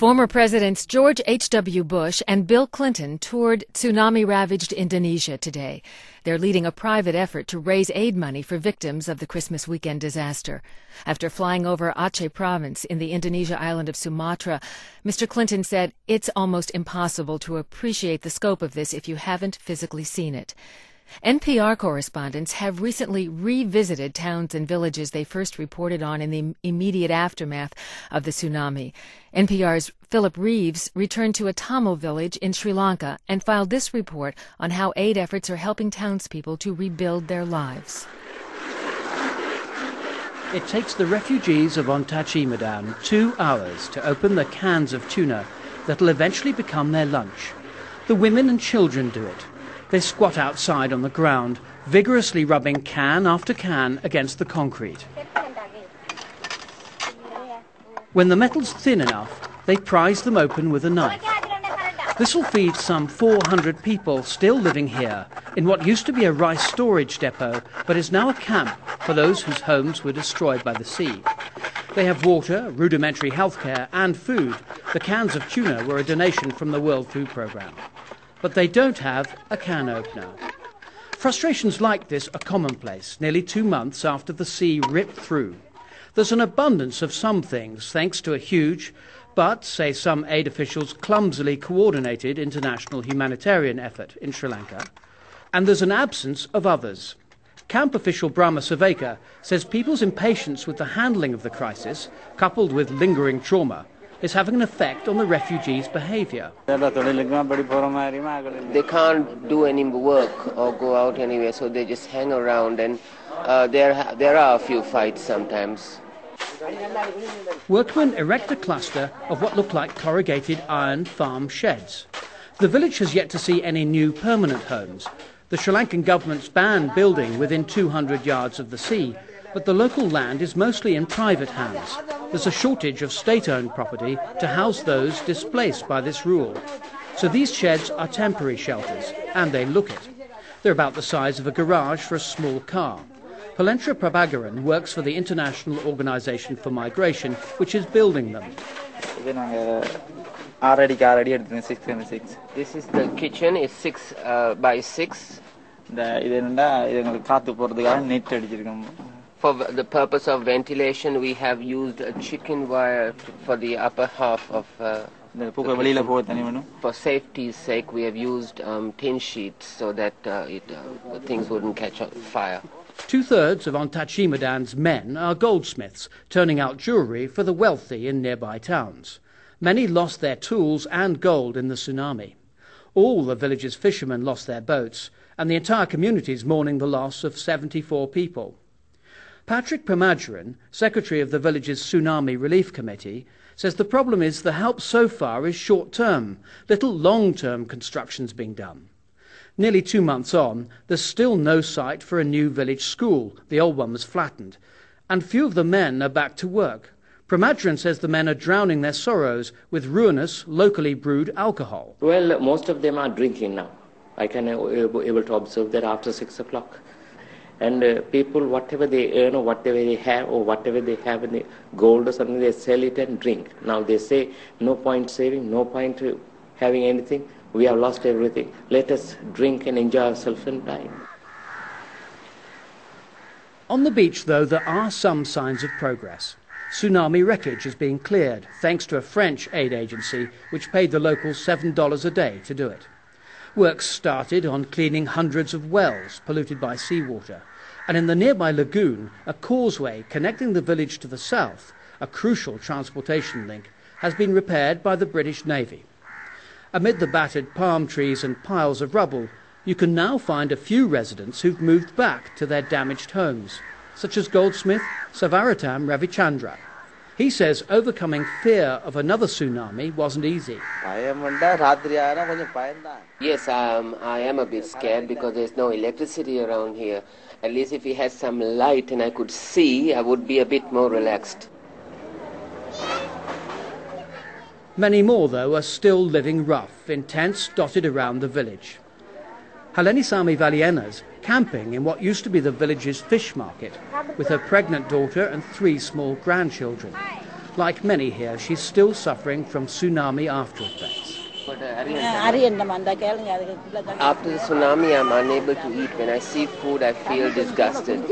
Former Presidents George H.W. Bush and Bill Clinton toured tsunami-ravaged Indonesia today. They're leading a private effort to raise aid money for victims of the Christmas weekend disaster. After flying over Aceh province in the Indonesia island of Sumatra, Mr. Clinton said it's almost impossible to appreciate the scope of this if you haven't physically seen it. NPR correspondents have recently revisited towns and villages they first reported on in the immediate aftermath of the tsunami. NPR's Philip Reeves returned to a Tamil village in Sri Lanka and filed this report on how aid efforts are helping townspeople to rebuild their lives. It takes the refugees of Ontachi Medan 2 hours to open the cans of tuna that'll eventually become their lunch. The women and children do it. They squat outside on the ground, vigorously rubbing can after can against the concrete. When the metal's thin enough, they prise them open with a knife. This will feed some 400 people still living here in what used to be a rice storage depot, but is now a camp for those whose homes were destroyed by the sea. They have water, rudimentary healthcare and food. The cans of tuna were a donation from the World Food Programme. But they don't have a can opener. Frustrations like this are commonplace nearly 2 months after the sea ripped through. There's an abundance of some things thanks to a huge, but, say some aid officials, clumsily coordinated international humanitarian effort in Sri Lanka. And there's an absence of others. Camp official Brahma Saveka says people's impatience with the handling of the crisis, coupled with lingering trauma, is having an effect on the refugees' behaviour. They can't do any work or go out anywhere, so they just hang around, and there are a few fights sometimes. Workmen erect a cluster of what look like corrugated iron farm sheds. The village has yet to see any new permanent homes. The Sri Lankan government's banned building within 200 yards of the sea, but the local land is mostly in private hands. There's a shortage of state-owned property to house those displaced by this rule. So these sheds are temporary shelters, and they look it. They're about the size of a garage for a small car. Palentra Prabhagaran works for the International Organization for Migration, which is building them. This is the kitchen, it's 6 by 6. For the purpose of ventilation, we have used a chicken wire for the upper half of for safety's sake, we have used tin sheets so that things wouldn't catch on fire. 2/3 of Ontachi Medan's men are goldsmiths, turning out jewellery for the wealthy in nearby towns. Many lost their tools and gold in the tsunami. All the village's fishermen lost their boats, and the entire community is mourning the loss of 74 people. Patrick Pramajaran, secretary of the village's Tsunami Relief Committee, says the problem is the help so far is short-term. Little long-term construction's being done. Nearly 2 months on, there's still no site for a new village school. The old one was flattened. And few of the men are back to work. Pramajaran says the men are drowning their sorrows with ruinous, locally brewed alcohol. Well, most of them are drinking now. I can able to observe that after 6 o'clock. And people, whatever they earn or whatever they have in the gold or something, they sell it and drink. Now they say, no point saving, no point having anything. We have lost everything. Let us drink and enjoy ourselves and die. On the beach, though, there are some signs of progress. Tsunami wreckage is being cleared, thanks to a French aid agency which paid the locals $7 a day to do it. Works started on cleaning hundreds of wells polluted by seawater. And in the nearby lagoon, a causeway connecting the village to the south, a crucial transportation link, has been repaired by the British Navy. Amid the battered palm trees and piles of rubble, you can now find a few residents who've moved back to their damaged homes, such as goldsmith Savaratam Ravichandra. He says overcoming fear of another tsunami wasn't easy. Yes, I am a bit scared because there's no electricity around here. At least if we had some light and I could see, I would be a bit more relaxed. Many more, though, are still living rough in tents dotted around the village. Halenisami Valiena's camping in what used to be the village's fish market with her pregnant daughter and 3 small grandchildren. Like many here, she's still suffering from tsunami after effects. After the tsunami, I'm unable to eat. When I see food, I feel disgusted.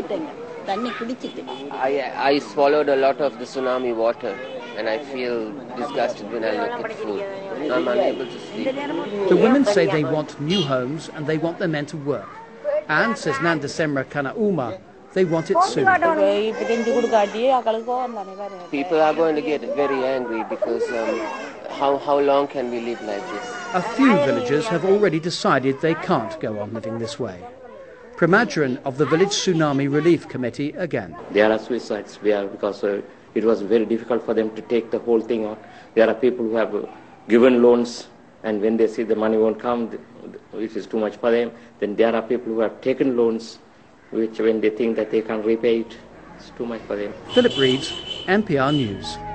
I swallowed a lot of the tsunami water, and I feel disgusted when I look at food. I'm unable to sleep. The women say they want new homes and they want their men to work. And, says Nandasemra Kanauma, they want it soon. People are going to get very angry because how long can we live like this? A few villagers have already decided they can't go on living this way. Pramajaran of the Village Tsunami Relief Committee again. There are suicides because it was very difficult for them to take the whole thing on. There are people who have given loans, and when they see the money won't come, it is too much for them. Then there are people who have taken loans, which when they think that they can't repay it, it's too much for them. Philip Reeves, NPR News.